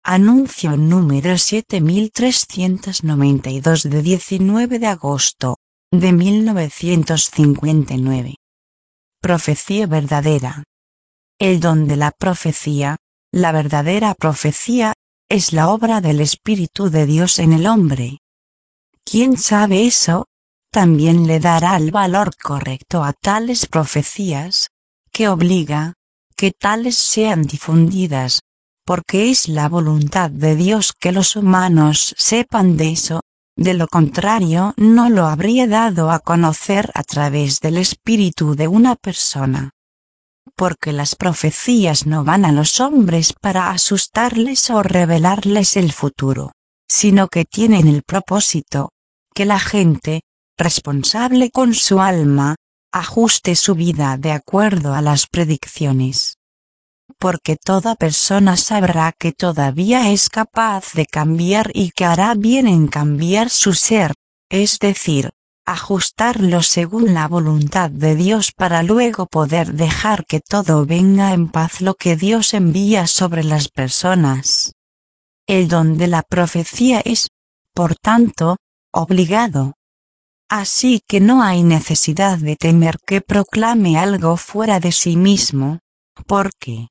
Anuncio número 7392 de 19 de agosto de 1959. Profecía verdadera. El don de la profecía, la verdadera profecía, es la obra del Espíritu de Dios en el hombre. ¿Quién sabe eso? También le dará el valor correcto a tales profecías, que obliga que tales sean difundidas, porque es la voluntad de Dios que los humanos sepan de eso, de lo contrario no lo habría dado a conocer a través del espíritu de una persona. Porque las profecías no van a los hombres para asustarles o revelarles el futuro, sino que tienen el propósito, que la gente, responsable con su alma, ajuste su vida de acuerdo a las predicciones. Porque toda persona sabrá que todavía es capaz de cambiar y que hará bien en cambiar su ser, es decir, ajustarlo según la voluntad de Dios para luego poder dejar que todo venga en paz lo que Dios envía sobre las personas. El don de la profecía es, por tanto, obligado. Así que no hay necesidad de temer que proclame algo fuera de sí mismo, porque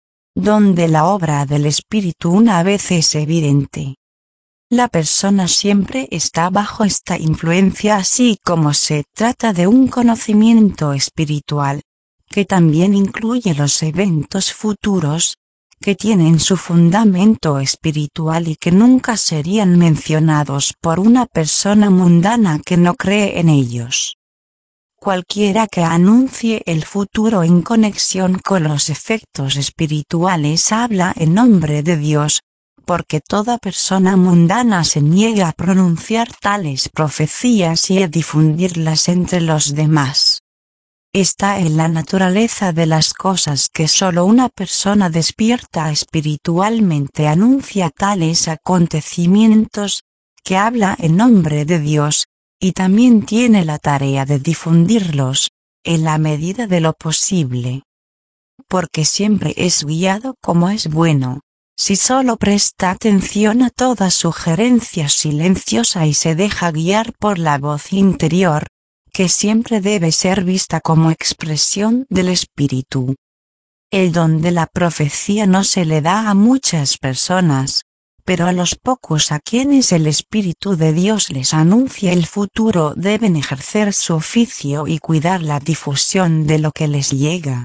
donde la obra del Espíritu una vez es evidente, la persona siempre está bajo esta influencia, así como se trata de un conocimiento espiritual, que también incluye los eventos futuros, que tienen su fundamento espiritual y que nunca serían mencionados por una persona mundana que no cree en ellos. Cualquiera que anuncie el futuro en conexión con los efectos espirituales habla en nombre de Dios, porque toda persona mundana se niega a pronunciar tales profecías y a difundirlas entre los demás. Está en la naturaleza de las cosas que solo una persona despierta espiritualmente anuncia tales acontecimientos, que habla en nombre de Dios, y también tiene la tarea de difundirlos, en la medida de lo posible. Porque siempre es guiado como es bueno, si solo presta atención a toda sugerencia silenciosa y se deja guiar por la voz interior, que siempre debe ser vista como expresión del espíritu. El don de la profecía no se le da a muchas personas, pero a los pocos a quienes el Espíritu de Dios les anuncia el futuro deben ejercer su oficio y cuidar la difusión de lo que les llega.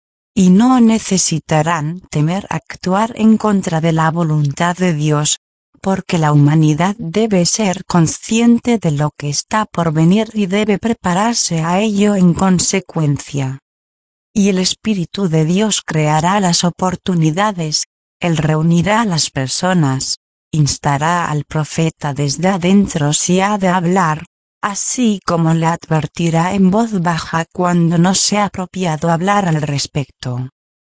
Y no necesitarán temer actuar en contra de la voluntad de Dios, porque la humanidad debe ser consciente de lo que está por venir y debe prepararse a ello en consecuencia. Y el Espíritu de Dios creará las oportunidades, Él reunirá a las personas, instará al profeta desde adentro si ha de hablar, así como le advertirá en voz baja cuando no sea apropiado hablar al respecto.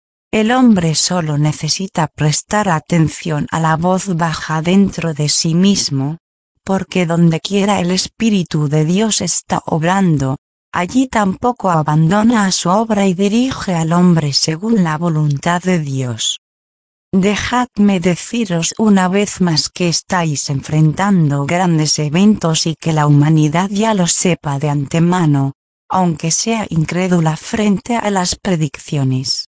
El hombre solo necesita prestar atención a la voz baja dentro de sí mismo, porque donde quiera el Espíritu de Dios está obrando, allí tampoco abandona a su obra y dirige al hombre según la voluntad de Dios. Dejadme deciros una vez más que estáis enfrentando grandes eventos y que la humanidad ya lo sepa de antemano, aunque sea incrédula frente a las predicciones.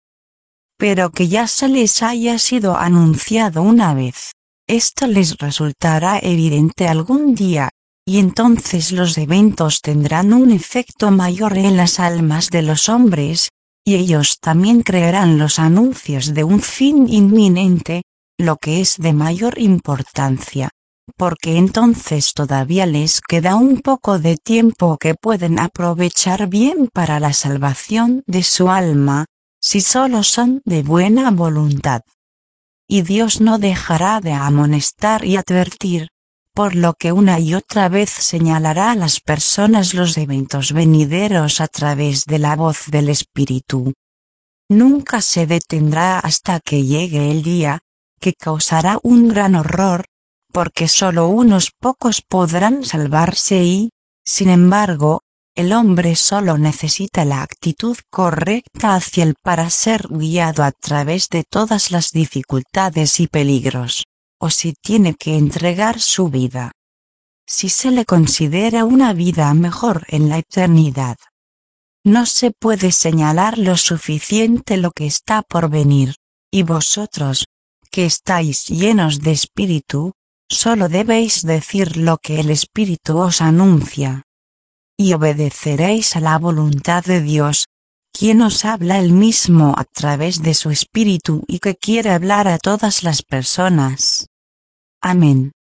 Pero que ya se les haya sido anunciado una vez, esto les resultará evidente algún día, y entonces los eventos tendrán un efecto mayor en las almas de los hombres, y ellos también creerán los anuncios de un fin inminente, lo que es de mayor importancia, porque entonces todavía les queda un poco de tiempo que pueden aprovechar bien para la salvación de su alma, si solo son de buena voluntad. Y Dios no dejará de amonestar y advertir, por lo que una y otra vez señalará a las personas los eventos venideros a través de la voz del Espíritu. Nunca se detendrá hasta que llegue el día, que causará un gran horror, porque solo unos pocos podrán salvarse y, sin embargo, el hombre solo necesita la actitud correcta hacia él para ser guiado a través de todas las dificultades y peligros. o si tiene que entregar su vida. Si se le considera una vida mejor en la eternidad. No se puede señalar lo suficiente lo que está por venir, y vosotros, que estáis llenos de espíritu, solo debéis decir lo que el Espíritu os anuncia. Y obedeceréis a la voluntad de Dios, quien os habla él mismo a través de su Espíritu y que quiere hablar a todas las personas. Amén.